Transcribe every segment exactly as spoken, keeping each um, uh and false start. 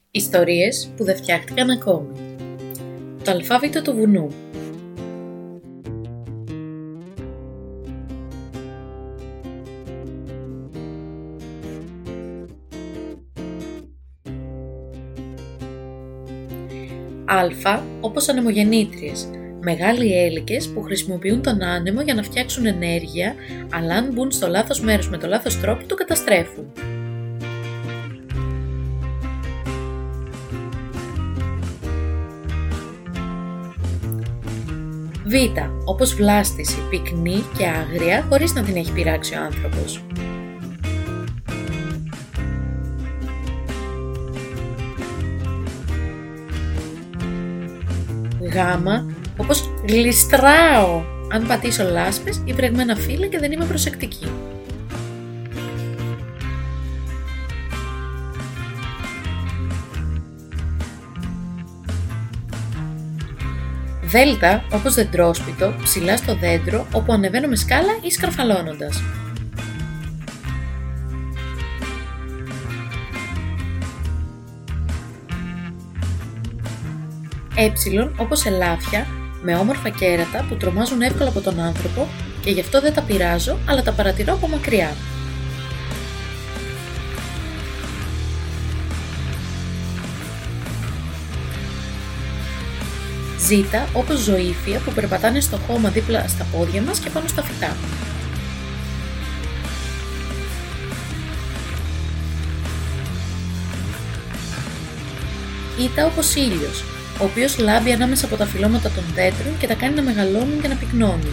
Ιστορίες που δεν φτιάχτηκαν ακόμη. Το αλφάβητο του βουνού. Αλφα, όπως ανεμογεννήτριες, μεγάλοι έλικες που χρησιμοποιούν τον άνεμο για να φτιάξουν ενέργεια, αλλά αν μπουν στο λάθος μέρος με το λάθος τρόπο το καταστρέφουν. Β, όπως βλάστηση, πυκνή και άγρια χωρίς να την έχει πειράξει ο άνθρωπος. Γ, όπως γλιστράω αν πατήσω λάσπες ή βρεγμένα φύλλα και δεν είμαι προσεκτική. Δέλτα, όπως δεντρόσπιτο, ψηλά στο δέντρο όπου ανεβαίνω με σκάλα ή σκαρφαλώνοντας. Έψιλον, όπως ελάφια, με όμορφα κέρατα που τρομάζουν εύκολα από τον άνθρωπο και γι' αυτό δεν τα πειράζω, αλλά τα παρατηρώ από μακριά. Ζήτα, όπως ζωήφια που περπατάνε στο χώμα δίπλα στα πόδια μας και πάνω στα φυτά. Ήτα, όπως ήλιος, ο οποίος λάμπει ανάμεσα από τα φυλλώματα των δέντρων και τα κάνει να μεγαλώνουν και να πυκνώνουν.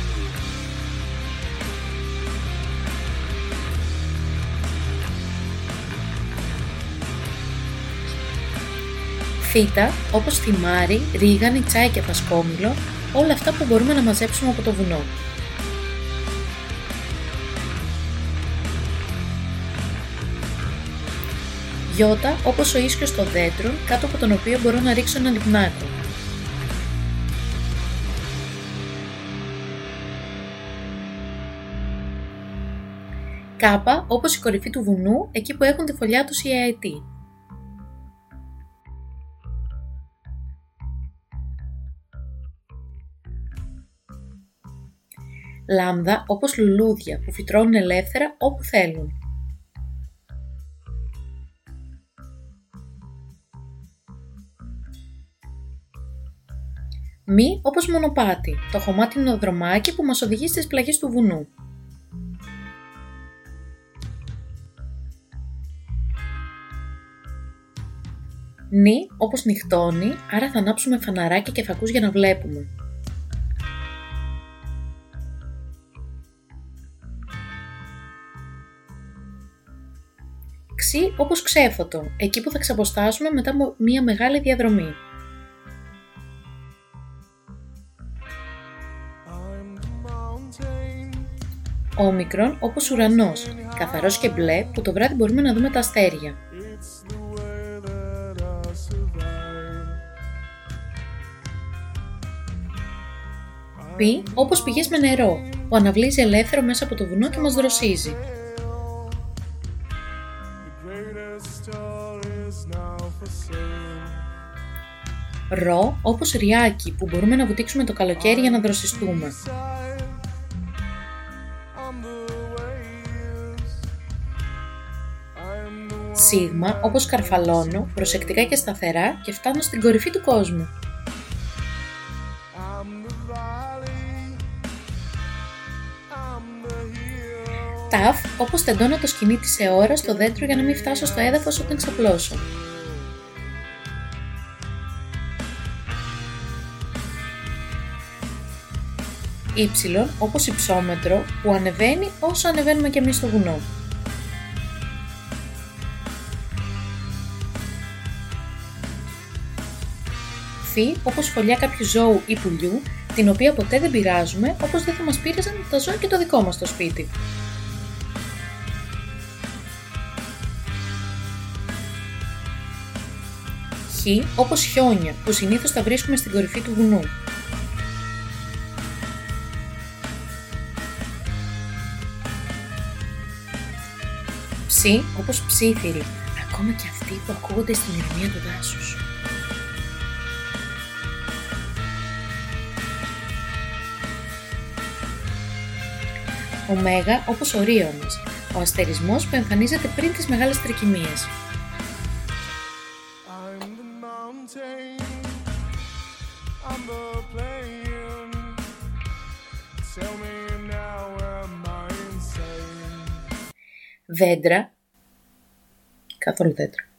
Θήτα, όπως θυμάρι, ρίγανη, τσάι και φασκόμηλο, όλα αυτά που μπορούμε να μαζέψουμε από το βουνό. Γιώτα, όπως ο ίσκιος των δέντρων, κάτω από τον οποίο μπορώ να ρίξω ένα λιπνάκο. Κάπα, όπως η κορυφή του βουνού, εκεί που έχουν τη φωλιά τους οι αετοί. Λάμδα, όπως λουλούδια που φυτρώνουν ελεύθερα όπου θέλουν. Μη, όπως μονοπάτι, το χωμάτινο δρομάκι που μας οδηγεί στις πλαγιές του βουνού. Νη, όπως νυχτώνει, άρα θα ανάψουμε φαναράκια και φακούς για να βλέπουμε. Ξι, όπως ξέφωτο, εκεί που θα ξαποστάσουμε μετά από μία μεγάλη διαδρομή. Όμικρον, όπως ουρανός, καθαρός και μπλε που το βράδυ μπορούμε να δούμε τα αστέρια. Πι, όπως πηγές με νερό, που αναβλύζει ελεύθερο μέσα από το βουνό και μας δροσίζει. Ρο, όπως ριάκι που μπορούμε να βουτήξουμε το καλοκαίρι για να δροσιστούμε. Σίγμα, όπως καρφαλώνω, προσεκτικά και σταθερά και φτάνω στην κορυφή του κόσμου. Ταφ, όπως τεντώνω το σκοινί της αιώρας στο δέντρο για να μην φτάσω στο έδαφος όταν ξαπλώσω. Ήψιλον, όπως υψόμετρο που ανεβαίνει όσο ανεβαίνουμε κι εμείς στο βουνό. Φι, όπως φωλιά κάποιου ζώου ή πουλιού, την οποία ποτέ δεν πειράζουμε, όπως δεν θα μας πείραζαν τα ζώα και το δικό μας το σπίτι. Χ, όπως χιόνια, που συνήθως τα βρίσκουμε στην κορυφή του βουνού. Ψ, όπως ψήθυροι, ακόμα ακόμα και αυτοί που ακούγονται στην ηρεμία του δάσους. Ωμέγα όπως ο Ρίωνας, ο αστερισμός που εμφανίζεται πριν τις μεγάλες τρικυμίες. Δέντρα, καθόλου δέντρα.